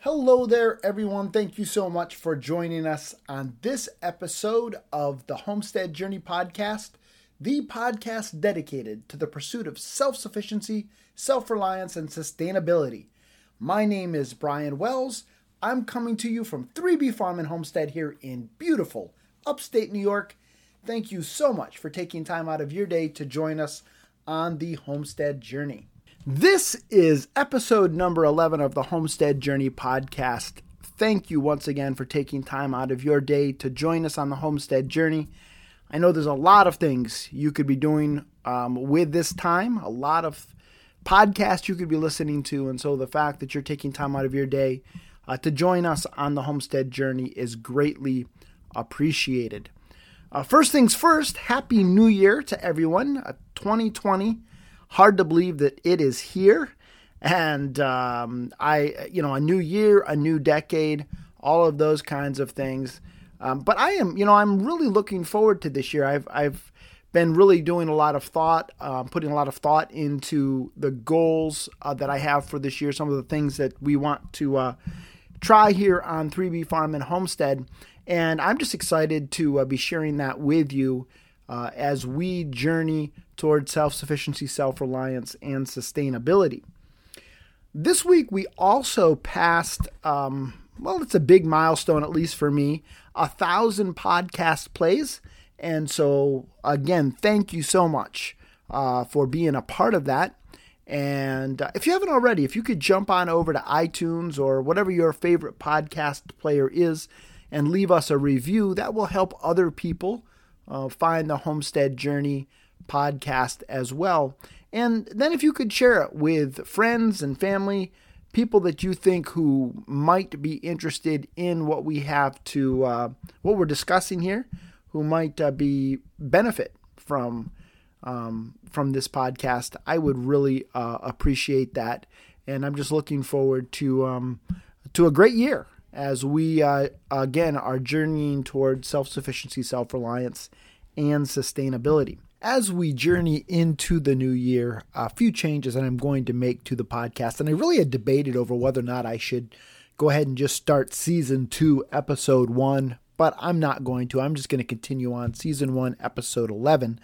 Hello there, everyone. Thank you so much for joining us on this episode of the Homestead Journey Podcast, the podcast dedicated to the pursuit of self-sufficiency, self-reliance, and sustainability. My name is Brian Wells. I'm coming to you from 3B Farm and Homestead here in beautiful upstate New York. Thank you so much for taking time out of your day to join us on the Homestead Journey. This is episode number 11 of the Homestead Journey Podcast. Thank you once again for taking time out of your day to join us on the Homestead Journey. I know there's a lot of things you could be doing with this time, a lot of podcasts you could be listening to, and so the fact that you're taking time out of your day to join us on the Homestead Journey is greatly appreciated. First things first, Happy New Year to everyone, 2020. Hard to believe that it is here, and a new year, a new decade, all of those kinds of things. But I'm really looking forward to this year. I've been really doing a lot of thought, putting a lot of thought into the goals that I have for this year, some of the things that we want to try here on 3B Farm and Homestead, and I'm just excited to be sharing that with you as we journey towards self-sufficiency, self-reliance, and sustainability. This week, we also passed, it's a big milestone, at least for me, 1,000 podcast plays. And so, again, thank you so much for being a part of that. And if you haven't already, if you could jump on over to iTunes or whatever your favorite podcast player is and leave us a review, that will help other people find the Homestead Journey podcast as well. And then if you could share it with friends and family, people that you think who might be interested in what we have to, what we're discussing here, who might be benefit from this podcast, I would really appreciate that. And I'm just looking forward to a great year as we, again, are journeying towards self-sufficiency, self-reliance, and sustainability. As we journey into the new year, a few changes that I'm going to make to the podcast, and I really had debated over whether or not I should go ahead and just start Season 2, Episode 1, but I'm not going to. I'm just going to continue on Season 1, Episode 11.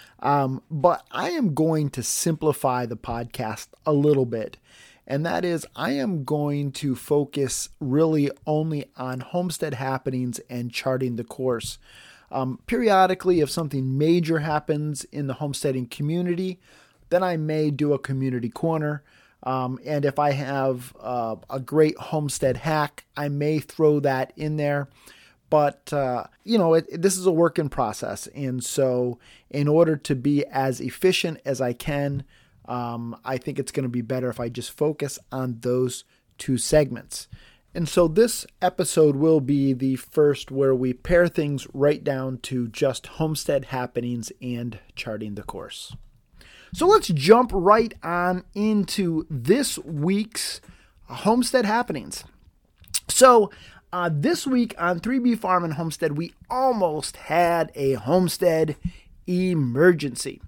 But I am going to simplify the podcast a little bit. And that is, I am going to focus really only on homestead happenings and charting the course. Periodically, if something major happens in the homesteading community, then I may do a community corner. And if I have a great homestead hack, I may throw that in there. But, this is a work in process. And so in order to be as efficient as I can, I think it's going to be better if I just focus on those two segments. And so this episode will be the first where we pare things right down to just homestead happenings and charting the course. So let's jump right on into this week's homestead happenings. So this week on 3B Farm and Homestead, we almost had a homestead emergency.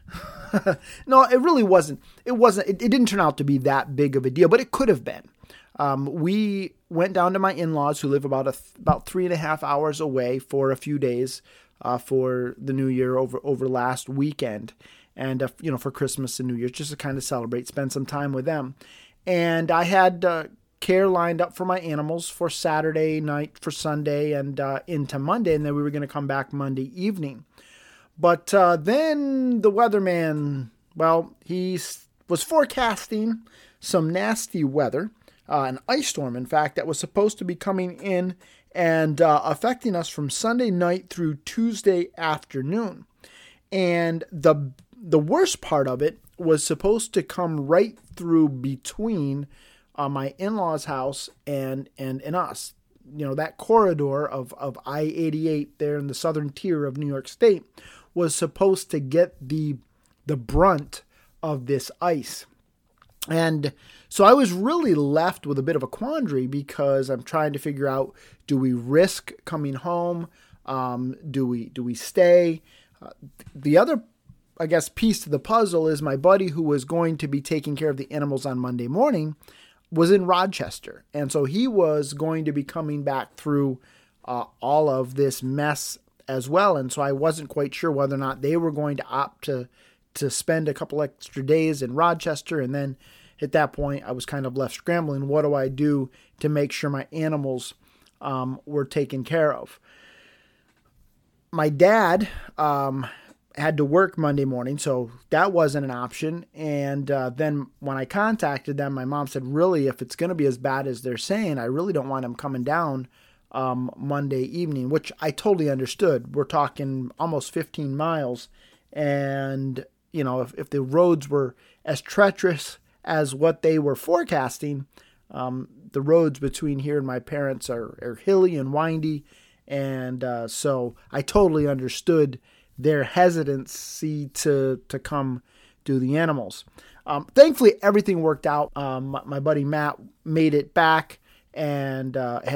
No, it really wasn't. It didn't turn out to be that big of a deal, but it could have been. We went down to my in-laws who live about 3.5 hours away for a few days for the new year over last weekend, and for Christmas and New Year's, just to kind of celebrate, spend some time with them. And I had care lined up for my animals for Saturday night, for Sunday, and into Monday, and then we were going to come back Monday evening. But then the weatherman, he was forecasting some nasty weather, an ice storm, in fact, that was supposed to be coming in and affecting us from Sunday night through Tuesday afternoon. And the worst part of it was supposed to come right through between my in-laws' house and us. That corridor of I-88 there in the southern tier of New York State was supposed to get the brunt of this ice. And so I was really left with a bit of a quandary because I'm trying to figure out, do we risk coming home? Do we stay? The other, I guess, piece to the puzzle is my buddy who was going to be taking care of the animals on Monday morning was in Rochester. And so he was going to be coming back through all of this mess as well. And so I wasn't quite sure whether or not they were going to opt to spend a couple extra days in Rochester. And then at that point, I was kind of left scrambling. What do I do to make sure my animals were taken care of? My dad had to work Monday morning, so that wasn't an option. And then when I contacted them, my mom said, really, if it's going to be as bad as they're saying, I really don't want him coming down Monday evening, which I totally understood. We're talking almost 15 miles. And, you know, if the roads were as treacherous as what they were forecasting, the roads between here and my parents are hilly and windy. And so I totally understood their hesitancy to come do the animals. Thankfully, everything worked out. My buddy Matt made it back and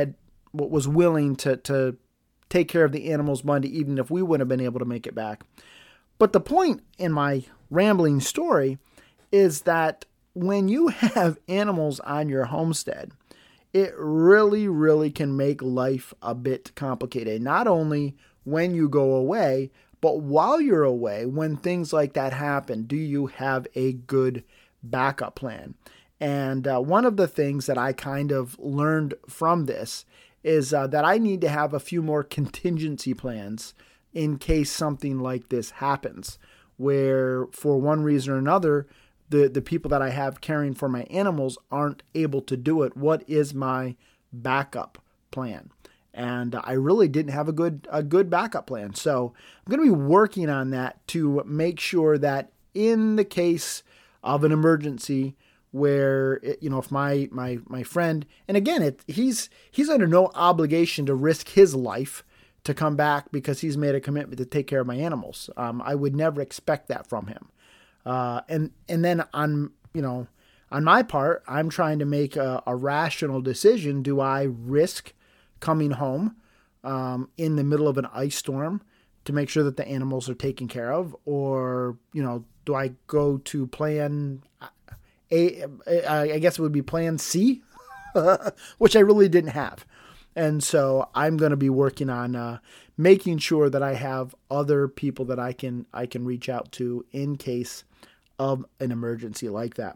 was willing to take care of the animals Monday evening if we wouldn't have been able to make it back. But the point in my rambling story is that when you have animals on your homestead, it really, really can make life a bit complicated. Not only when you go away, but while you're away, when things like that happen, do you have a good backup plan? And one of the things that I kind of learned from this is that I need to have a few more contingency plans in case something like this happens, where for one reason or another, the people that I have caring for my animals aren't able to do it. What is my backup plan? And I really didn't have a good backup plan. So I'm going to be working on that to make sure that in the case of an emergency where, if my friend, and again, he's under no obligation to risk his life to come back because he's made a commitment to take care of my animals. I would never expect that from him. And then on my part, I'm trying to make a rational decision. Do I risk coming home in the middle of an ice storm to make sure that the animals are taken care of? Or, do I go to plan A, I guess it would be plan C, which I really didn't have. And so I'm going to be working on making sure that I have other people that I can reach out to in case of an emergency like that.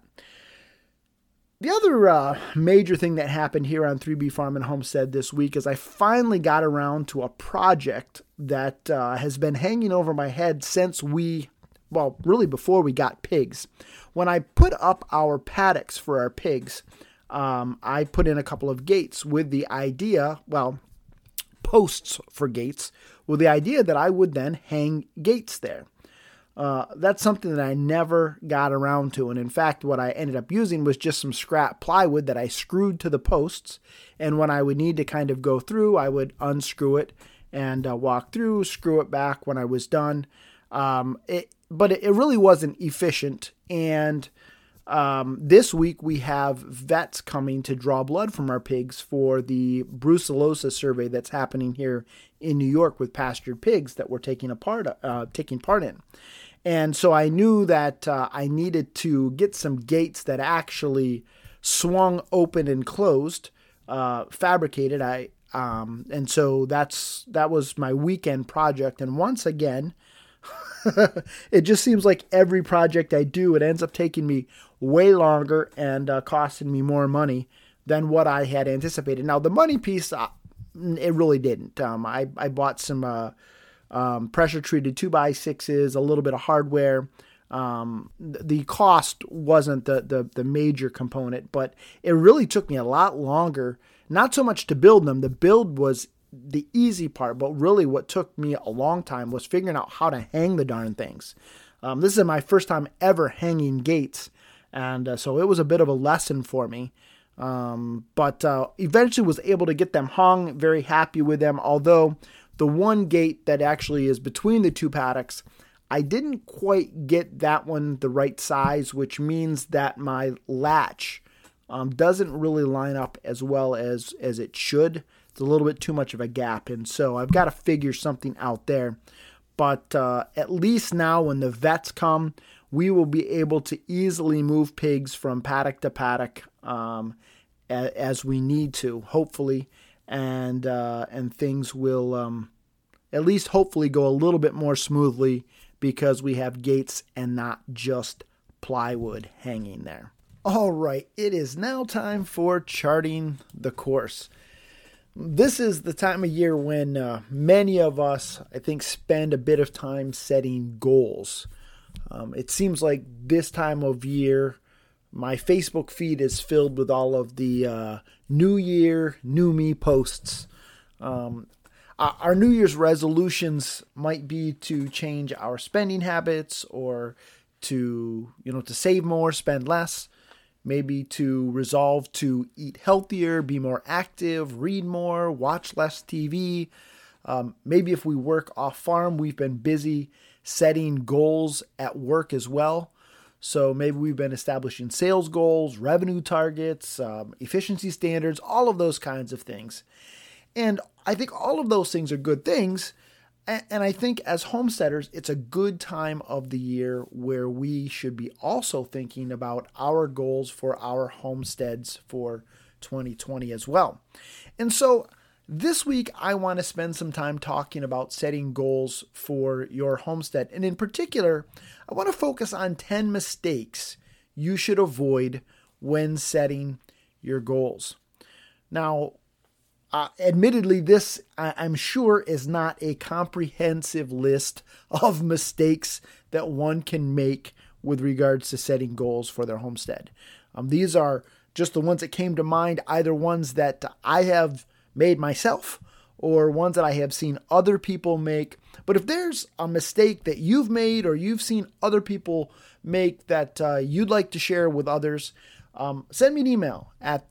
The other major thing that happened here on 3B Farm and Homestead this week is I finally got around to a project that has been hanging over my head since really before we got pigs. When I put up our paddocks for our pigs, I put in a couple of gates with the idea, posts for gates, with the idea that I would then hang gates there. That's something that I never got around to. And in fact, what I ended up using was just some scrap plywood that I screwed to the posts. And when I would need to kind of go through, I would unscrew it and walk through, screw it back when I was done. But it really wasn't efficient. And this week we have vets coming to draw blood from our pigs for the brucellosis survey that's happening here in New York with pastured pigs that we're taking part in. And so I knew that I needed to get some gates that actually swung open and closed, fabricated. And so that was my weekend project. And once again, it just seems like every project I do, it ends up taking me way longer and costing me more money than what I had anticipated. Now, the money piece, it really didn't. I bought some pressure-treated 2x6s, a little bit of hardware. The cost wasn't the major component, but it really took me a lot longer, not so much to build them. The build was the easy part, but really what took me a long time was figuring out how to hang the darn things. This is my first time ever hanging gates, and so it was a bit of a lesson for me. But eventually was able to get them hung, very happy with them, although the one gate that actually is between the two paddocks, I didn't quite get that one the right size, which means that my latch doesn't really line up as well as it should. It's a little bit too much of a gap, and so I've got to figure something out there. But at least now when the vets come, we will be able to easily move pigs from paddock to paddock as we need to, hopefully, and things will at least hopefully go a little bit more smoothly because we have gates and not just plywood hanging there. All right, it is now time for charting the course. This is the time of year when many of us, I think, spend a bit of time setting goals. It seems like this time of year, my Facebook feed is filled with all of the New Year, New Me posts. Our New Year's resolutions might be to change our spending habits, or to save more, spend less. Maybe to resolve to eat healthier, be more active, read more, watch less TV. Maybe if we work off farm, we've been busy setting goals at work as well. So maybe we've been establishing sales goals, revenue targets, efficiency standards, all of those kinds of things. And I think all of those things are good things. And I think as homesteaders, it's a good time of the year where we should be also thinking about our goals for our homesteads for 2020 as well. And so this week, I want to spend some time talking about setting goals for your homestead. And in particular, I want to focus on 10 mistakes you should avoid when setting your goals. Now, admittedly, this, I'm sure, is not a comprehensive list of mistakes that one can make with regards to setting goals for their homestead. These are just the ones that came to mind, either ones that I have made myself or ones that I have seen other people make. But if there's a mistake that you've made or you've seen other people make that you'd like to share with others, send me an email at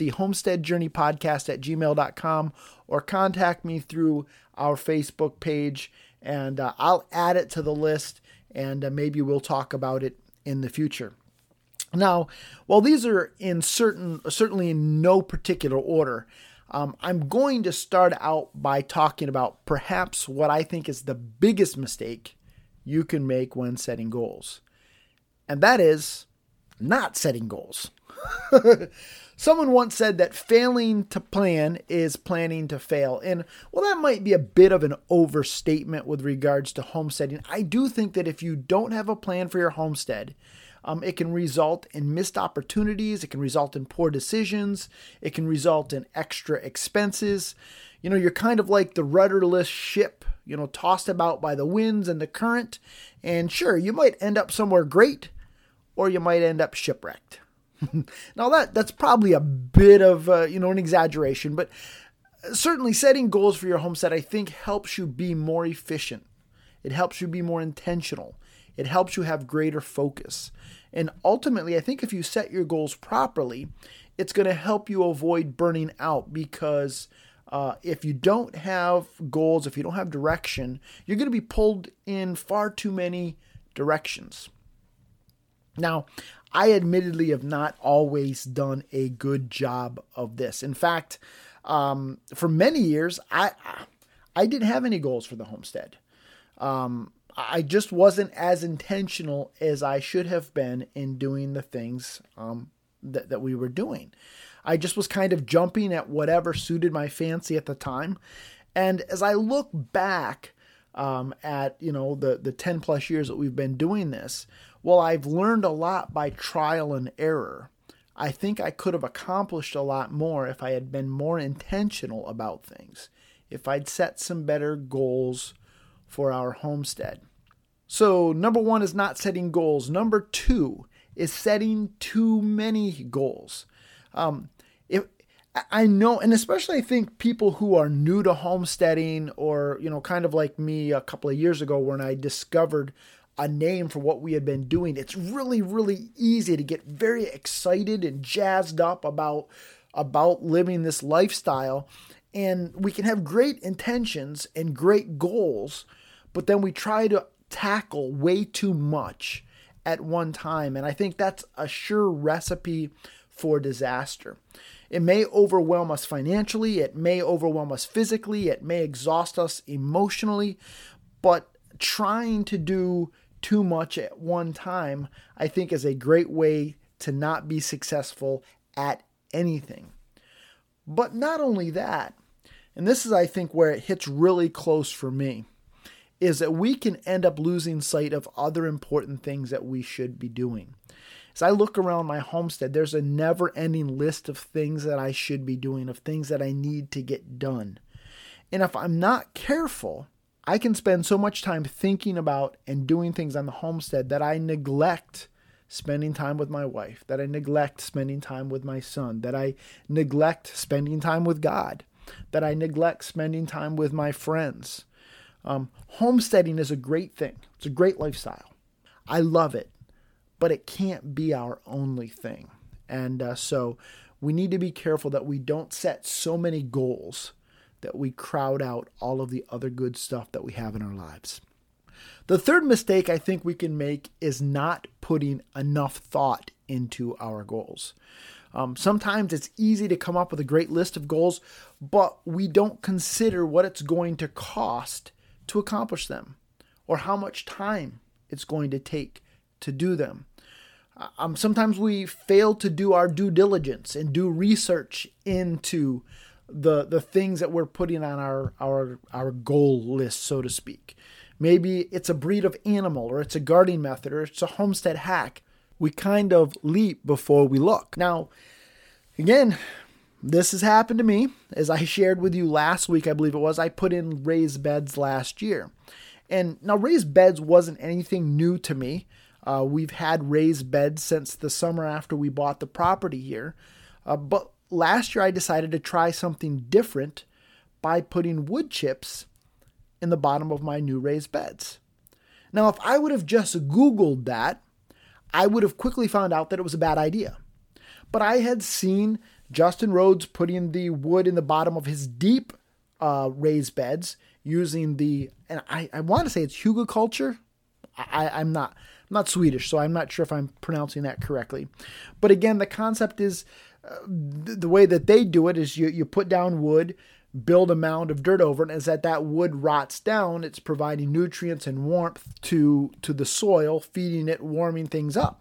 thehomesteadjourneypodcast@gmail.com or contact me through our Facebook page, and I'll add it to the list, and maybe we'll talk about it in the future. Now, while these are certainly in no particular order, I'm going to start out by talking about perhaps what I think is the biggest mistake you can make when setting goals. And that is not setting goals. Someone once said that failing to plan is planning to fail. And well, that might be a bit of an overstatement with regards to homesteading. I do think that if you don't have a plan for your homestead, it can result in missed opportunities. It can result in poor decisions. It can result in extra expenses. You're kind of like the rudderless ship, tossed about by the winds and the current. And sure, you might end up somewhere great, or you might end up shipwrecked. Now that's probably a bit of, an exaggeration, but certainly setting goals for your homestead, I think, helps you be more efficient. It helps you be more intentional. It helps you have greater focus. And ultimately, I think if you set your goals properly, it's going to help you avoid burning out, because if you don't have goals, if you don't have direction, you're going to be pulled in far too many directions. Now, I admittedly have not always done a good job of this. In fact, for many years, I didn't have any goals for the homestead. I just wasn't as intentional as I should have been in doing the things that we were doing. I just was kind of jumping at whatever suited my fancy at the time. And as I look back at the 10 plus years that we've been doing this, well, I've learned a lot by trial and error. I think I could have accomplished a lot more if I had been more intentional about things, if I'd set some better goals for our homestead. So number one is not setting goals. Number two is setting too many goals. If I know, and especially I think people who are new to homesteading, or, kind of like me a couple of years ago when I discovered a name for what we had been doing, it's really, really easy to get very excited and jazzed up about living this lifestyle. And we can have great intentions and great goals, but then we try to tackle way too much at one time. And I think that's a sure recipe for disaster. It may overwhelm us financially. It may overwhelm us physically. It may exhaust us emotionally. But trying to do too much at one time, I think, is a great way to not be successful at anything. But not only that, and this is, I think, where it hits really close for me, is that we can end up losing sight of other important things that we should be doing. As I look around my homestead, there's a never-ending list of things that I should be doing, of things that I need to get done. And if I'm not careful, I can spend so much time thinking about and doing things on the homestead that I neglect spending time with my wife, that I neglect spending time with my son, that I neglect spending time with God, that I neglect spending time with my friends. Homesteading is a great thing. It's a great lifestyle. I love it, but it can't be our only thing. And so we need to be careful that we don't set so many goals that we crowd out all of the other good stuff that we have in our lives. The third mistake I think we can make is not putting enough thought into our goals. Sometimes it's easy to come up with a great list of goals, but we don't consider what it's going to cost to accomplish them, or how much time it's going to take to do them. Sometimes we fail to do our due diligence and do research into the things that we're putting on our goal list, so to speak. Maybe it's a breed of animal, or it's a gardening method, or it's a homestead hack. We kind of leap before we look. Now, again, this has happened to me. As I shared with you last week, I believe it was, I put in raised beds last year. And now raised beds wasn't anything new to me. We've had raised beds since the summer after we bought the property here. But last year I decided to try something different by putting wood chips in the bottom of my new raised beds. Now, if I would have just Googled that, I would have quickly found out that it was a bad idea. But I had seen Justin Rhodes putting the wood in the bottom of his deep raised beds using and I want to say it's hugelkultur. I'm not Swedish, so I'm not sure if I'm pronouncing that correctly. But again, the concept is the way that they do it is you put down wood, build a mound of dirt over it, and as that wood rots down, it's providing nutrients and warmth to the soil, feeding it, warming things up.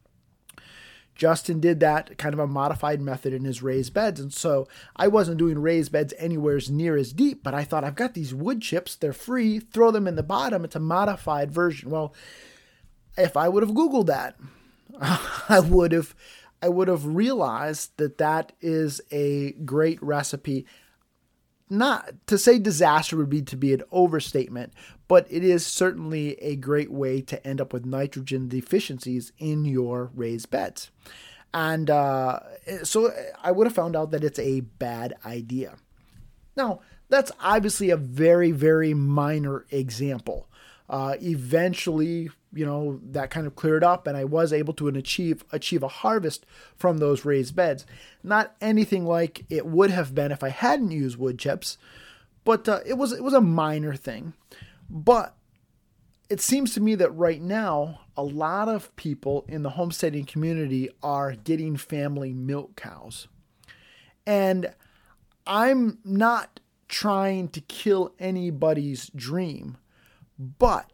Justin did that kind of a modified method in his raised beds. And so I wasn't doing raised beds anywhere near as deep, but I thought, I've got these wood chips. They're free. Throw them in the bottom. It's a modified version. Well, if I would have Googled that, I would have realized that is a great recipe. Not to say disaster would be an overstatement, but it is certainly a great way to end up with nitrogen deficiencies in your raised beds. And so I would have found out that it's a bad idea. Now, that's obviously a very, very minor example. Eventually, that kind of cleared up, and I was able to achieve a harvest from those raised beds. Not anything like it would have been if I hadn't used wood chips, but it was a minor thing. But it seems to me that right now, a lot of people in the homesteading community are getting family milk cows. And I'm not trying to kill anybody's dream, but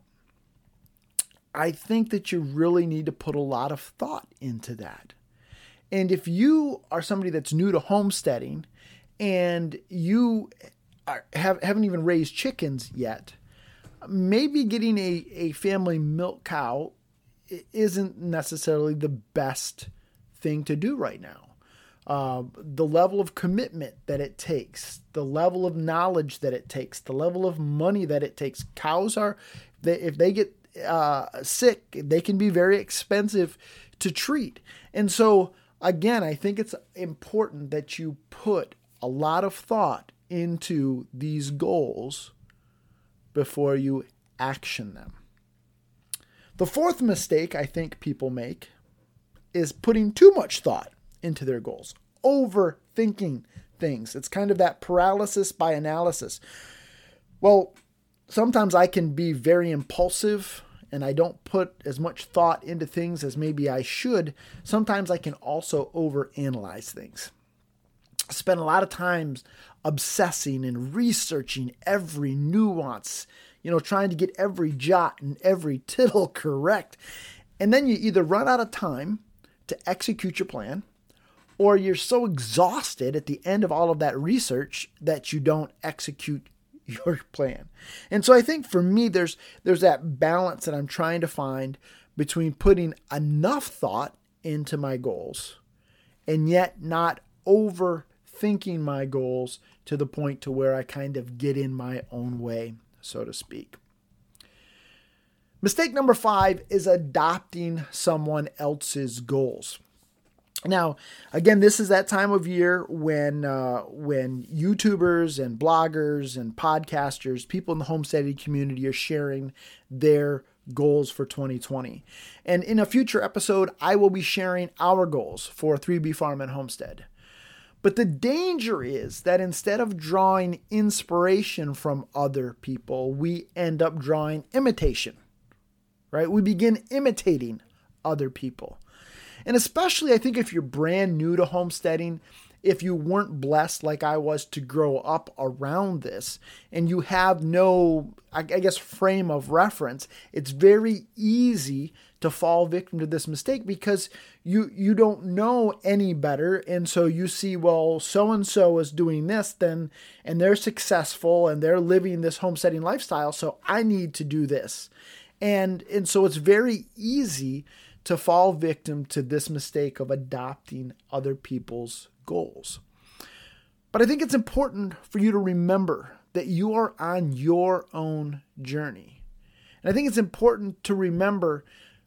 I think that you really need to put a lot of thought into that. And if you are somebody that's new to homesteading and you haven't even raised chickens yet, maybe getting a family milk cow isn't necessarily the best thing to do right now. The level of commitment that it takes, the level of knowledge that it takes, the level of money that it takes. Cows if they get sick, they can be very expensive to treat. And so, again, I think it's important that you put a lot of thought into these goals before you action them. The fourth mistake I think people make is putting too much thought into their goals, overthinking things. It's kind of that paralysis by analysis. Well, sometimes I can be very impulsive and I don't put as much thought into things as maybe I should. Sometimes I can also overanalyze things. I spend a lot of time obsessing and researching every nuance, trying to get every jot and every tittle correct. And then you either run out of time to execute your plan, or you're so exhausted at the end of all of that research that you don't execute your plan. And so I think for me, there's that balance that I'm trying to find between putting enough thought into my goals and yet not overthinking my goals to the point to where I kind of get in my own way, so to speak. Mistake number 5 is adopting someone else's goals. Now, again, this is that time of year when YouTubers and bloggers and podcasters, people in the homesteading community are sharing their goals for 2020. And in a future episode, I will be sharing our goals for 3B Farm and Homestead. But the danger is that instead of drawing inspiration from other people, we end up drawing imitation, right? We begin imitating other people. And especially, I think if you're brand new to homesteading, if you weren't blessed like I was to grow up around this, and you have no, I guess, frame of reference, it's very easy to fall victim to this mistake because you don't know any better. And so you see, well, so-and-so is doing this then, and they're successful and they're living this homesteading lifestyle, so I need to do this. And so it's very easy to fall victim to this mistake of adopting other people's goals. But I think it's important for you to remember that you are on your own journey. And I think it's important to remember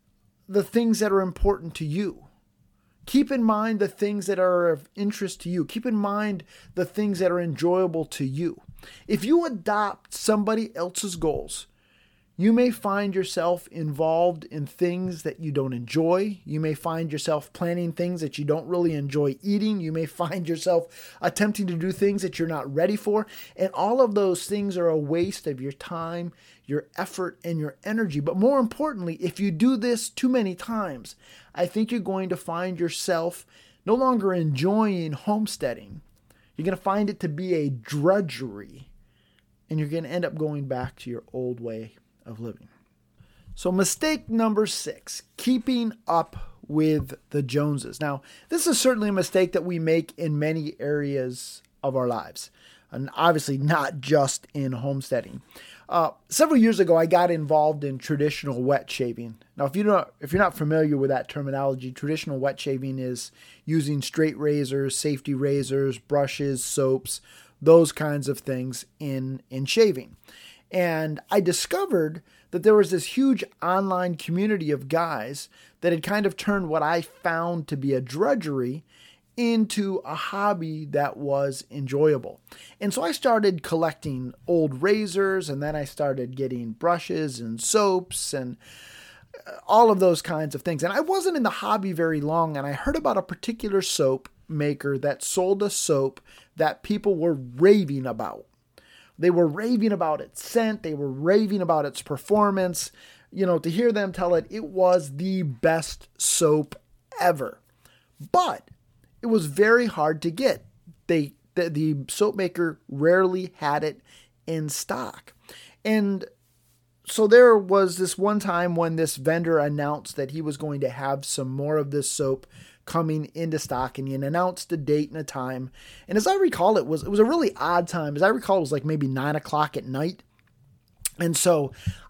the things that are important to you. Keep in mind the things that are of interest to you. Keep in mind the things that are enjoyable to you. If you adopt somebody else's goals, you may find yourself involved in things that you don't enjoy. You may find yourself planning things that you don't really enjoy eating. You may find yourself attempting to do things that you're not ready for. And all of those things are a waste of your time, your effort, and your energy. But more importantly, if you do this too many times, I think you're going to find yourself no longer enjoying homesteading. You're going to find it to be a drudgery, and you're going to end up going back to your old way of living. So mistake number 6, keeping up with the Joneses. Now, this is certainly a mistake that we make in many areas of our lives, and obviously not just in homesteading. Several years ago, I got involved in traditional wet shaving. Now, if you're not familiar with that terminology, traditional wet shaving is using straight razors, safety razors, brushes, soaps, those kinds of things in shaving. And I discovered that there was this huge online community of guys that had kind of turned what I found to be a drudgery into a hobby that was enjoyable. And so I started collecting old razors, and then I started getting brushes and soaps and all of those kinds of things. And I wasn't in the hobby very long, and I heard about a particular soap maker that sold a soap that people were raving about. They were raving about its scent. They were raving about its performance. You know, to hear them tell it, it was the best soap ever. But it was very hard to get. The soap maker rarely had it in stock. And so there was this one time when this vendor announced that he was going to have some more of this soap coming into stock, and he announced a date and a time. And as I recall, it was a really odd time. As I recall, it was like maybe 9:00 at night. And so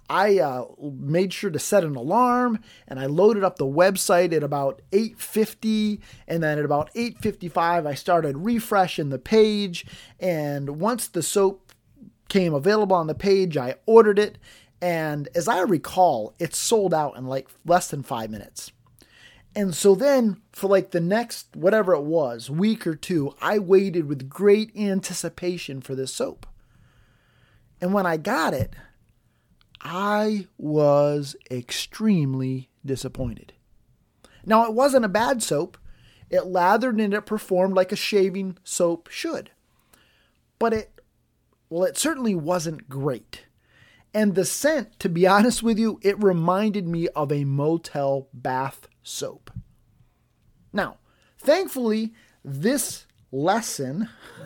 I made sure to set an alarm, and I loaded up the website at about 8:50. And then at about 8:55, I started refreshing the page. And once the soap came available on the page, I ordered it. And as I recall, it sold out in like less than 5 minutes. And so then for like the next, whatever it was, week or two, I waited with great anticipation for this soap. And when I got it, I was extremely disappointed. Now, it wasn't a bad soap. It lathered and it performed like a shaving soap should. But it certainly wasn't great. And the scent, to be honest with you, it reminded me of a motel bath soap. Now, thankfully, this lesson,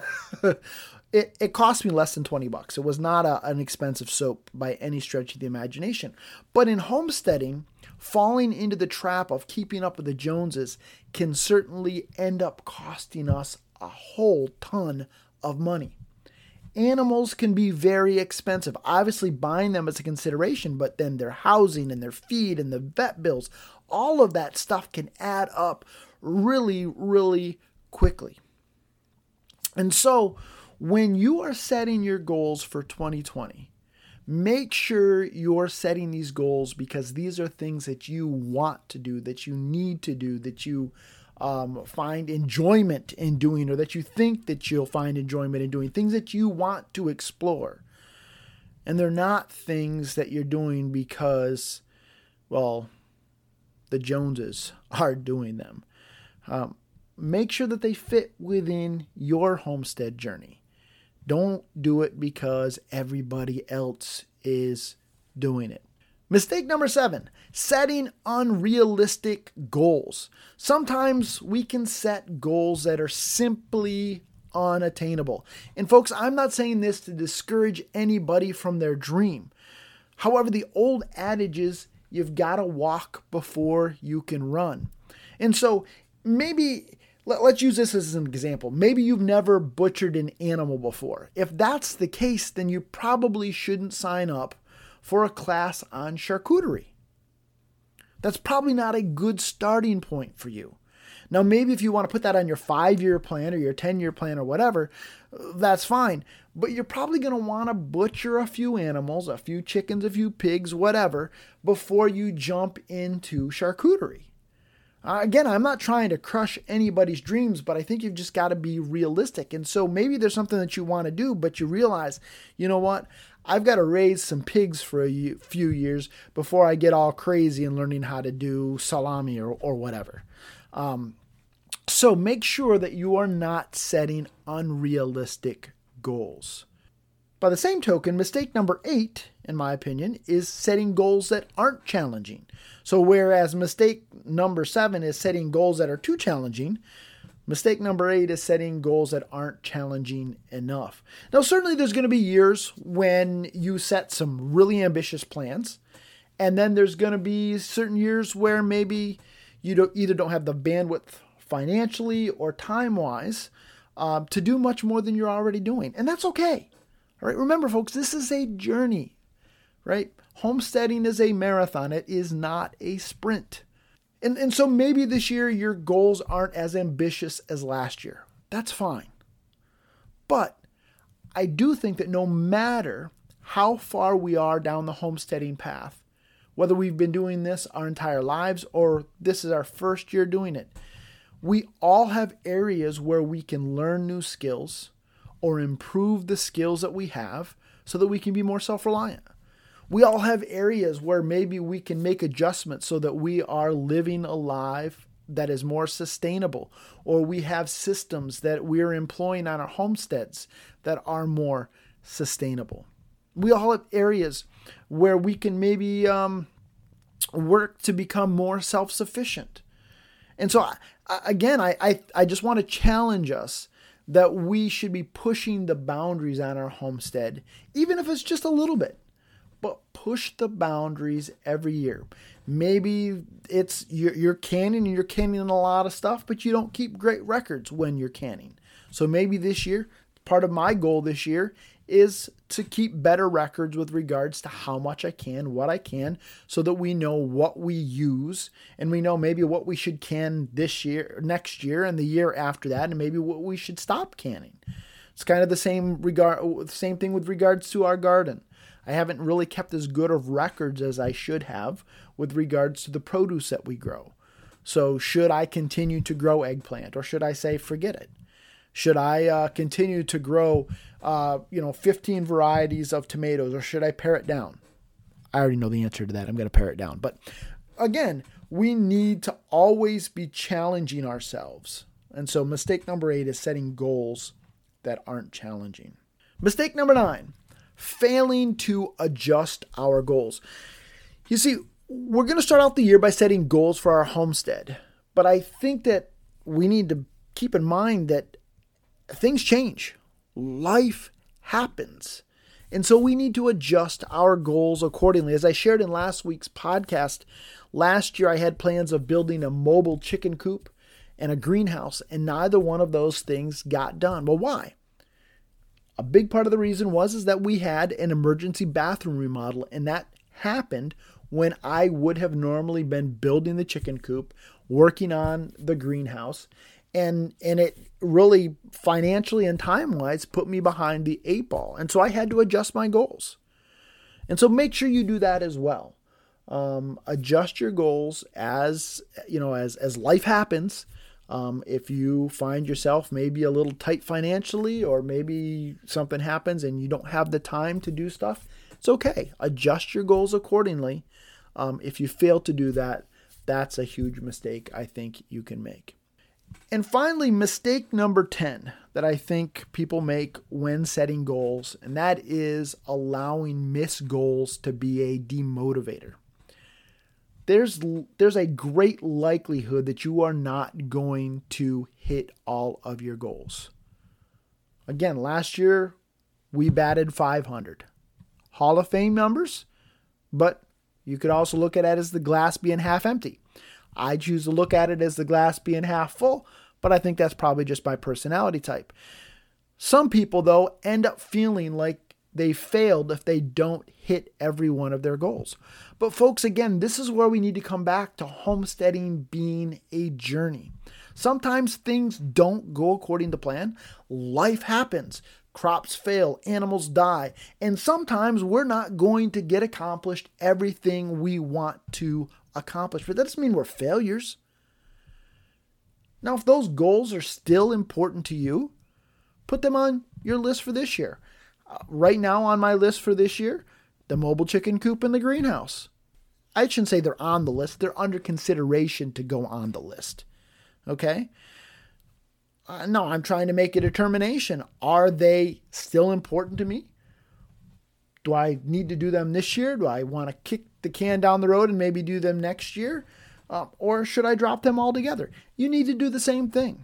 it cost me less than $20. It was not an expensive soap by any stretch of the imagination. But in homesteading, falling into the trap of keeping up with the Joneses can certainly end up costing us a whole ton of money. Animals can be very expensive. Obviously, buying them is a consideration, but then their housing and their feed and the vet bills, all of that stuff can add up really, really quickly. And so, when you are setting your goals for 2020, make sure you're setting these goals because these are things that you want to do, that you need to do, that you find enjoyment in doing, or that you think that you'll find enjoyment in doing, things that you want to explore. And they're not things that you're doing because, well, the Joneses are doing them. Make sure that they fit within your homestead journey. Don't do it because everybody else is doing it. Mistake number 7, setting unrealistic goals. Sometimes we can set goals that are simply unattainable. And folks, I'm not saying this to discourage anybody from their dream. However, the old adage is you've got to walk before you can run. And so maybe, let's use this as an example. Maybe you've never butchered an animal before. If that's the case, then you probably shouldn't sign up for a class on charcuterie. That's probably not a good starting point for you. Now, maybe if you want to put that on your 5-year plan or your 10-year plan or whatever, that's fine. But you're probably going to want to butcher a few animals, a few chickens, a few pigs, whatever, before you jump into charcuterie. Again, I'm not trying to crush anybody's dreams, but I think you've just got to be realistic. And so maybe there's something that you want to do, but you realize, you know what? I've got to raise some pigs for a few years before I get all crazy and learning how to do salami or whatever. So make sure that you are not setting unrealistic goals. By the same token, mistake number 8, in my opinion, is setting goals that aren't challenging. So whereas mistake number 7 is setting goals that are too challenging, mistake number 8 is setting goals that aren't challenging enough. Now, certainly there's going to be years when you set some really ambitious plans, and then there's going to be certain years where maybe you either don't have the bandwidth financially or time-wise to do much more than you're already doing. And that's okay. All right, remember, folks, this is a journey, right? Homesteading is a marathon. It is not a sprint. And so maybe this year your goals aren't as ambitious as last year. That's fine. But I do think that no matter how far we are down the homesteading path, whether we've been doing this our entire lives or this is our first year doing it, we all have areas where we can learn new skills or improve the skills that we have so that we can be more self-reliant. We all have areas where maybe we can make adjustments so that we are living a life that is more sustainable, or we have systems that we're employing on our homesteads that are more sustainable. We all have areas where we can maybe work to become more self-sufficient. And so, again, I just want to challenge us that we should be pushing the boundaries on our homestead, even if it's just a little bit. But push the boundaries every year. Maybe it's you're canning and you're canning a lot of stuff, but you don't keep great records when you're canning. So maybe this year, part of my goal this year is to keep better records with regards to how much I can, what I can, so that we know what we use and we know maybe what we should can this year, next year, and the year after that, and maybe what we should stop canning. It's kind of the same thing with regards to our garden. I haven't really kept as good of records as I should have with regards to the produce that we grow. So should I continue to grow eggplant, or should I say forget it? Should I continue to grow 15 varieties of tomatoes, or should I pare it down? I already know the answer to that. I'm going to pare it down. But again, we need to always be challenging ourselves. And so mistake number 8 is setting goals that aren't challenging. Mistake number 9, failing to adjust our goals. You see, we're going to start out the year by setting goals for our homestead. But I think that we need to keep in mind that things change. Life happens. And so we need to adjust our goals accordingly. As I shared in last week's podcast, Last year I had plans of building a mobile chicken coop and a greenhouse, and neither one of those things got done. Well, why? A big part of the reason is that we had an emergency bathroom remodel, and that happened when I would have normally been building the chicken coop, working on the greenhouse, and it really financially and time-wise put me behind the 8 ball. And so I had to adjust my goals. And so make sure you do that as well. Adjust your goals as life happens. If you find yourself maybe a little tight financially, or maybe something happens and you don't have the time to do stuff, it's okay. Adjust your goals accordingly. If you fail to do that, that's a huge mistake I think you can make. And finally, mistake number 10 that I think people make when setting goals, and that is allowing missed goals to be a demotivator. There's a great likelihood that you are not going to hit all of your goals. Again, last year we batted .500. Hall of Fame numbers, but you could also look at it as the glass being half empty. I choose to look at it as the glass being half full, but I think that's probably just my personality type. Some people, though, end up feeling like they failed if they don't hit every one of their goals. But folks, again, this is where we need to come back to homesteading being a journey. Sometimes things don't go according to plan. Life happens. Crops fail, animals die, and sometimes we're not going to get accomplished everything we want to accomplish. But that doesn't mean we're failures. Now, if those goals are still important to you, put them on your list for this year. Right now on my list for this year, the mobile chicken coop and the greenhouse. I shouldn't say they're on the list. They're under consideration to go on the list. Okay? No, I'm trying to make a determination. Are they still important to me? Do I need to do them this year? Do I want to kick the can down the road and maybe do them next year? Or should I drop them altogether? You need to do the same thing.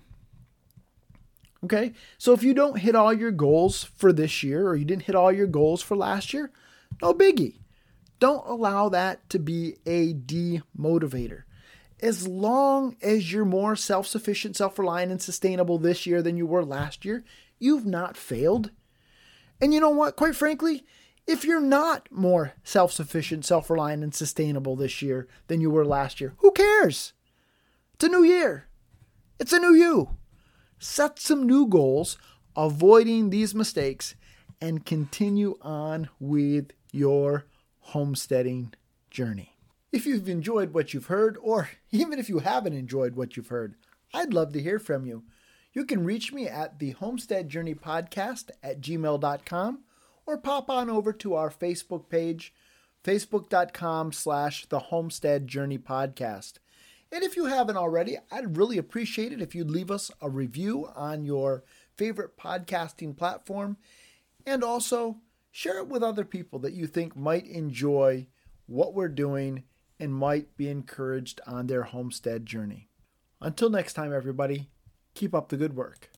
Okay? So if you don't hit all your goals for this year, or you didn't hit all your goals for last year, no biggie. Don't allow that to be a demotivator. As long as you're more self-sufficient, self-reliant, and sustainable this year than you were last year, you've not failed. And you know what? Quite frankly, if you're not more self-sufficient, self-reliant, and sustainable this year than you were last year, who cares? It's a new year. It's a new you. Set some new goals, avoiding these mistakes, and continue on with your homesteading journey. If you've enjoyed what you've heard, or even if you haven't enjoyed what you've heard, I'd love to hear from you. You can reach me at the Homestead Journey Podcast at gmail.com, or pop on over to our Facebook page, facebook.com/The Homestead Journey Podcast. And if you haven't already, I'd really appreciate it if you'd leave us a review on your favorite podcasting platform, and also share it with other people that you think might enjoy what we're doing and might be encouraged on their homestead journey. Until next time, everybody, keep up the good work.